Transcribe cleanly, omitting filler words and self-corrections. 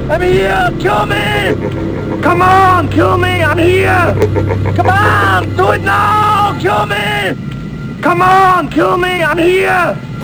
I'm here! Kill me! Come on, kill me! I'm here! Come on! Do it now! Kill me! Come on, kill me! I'm here!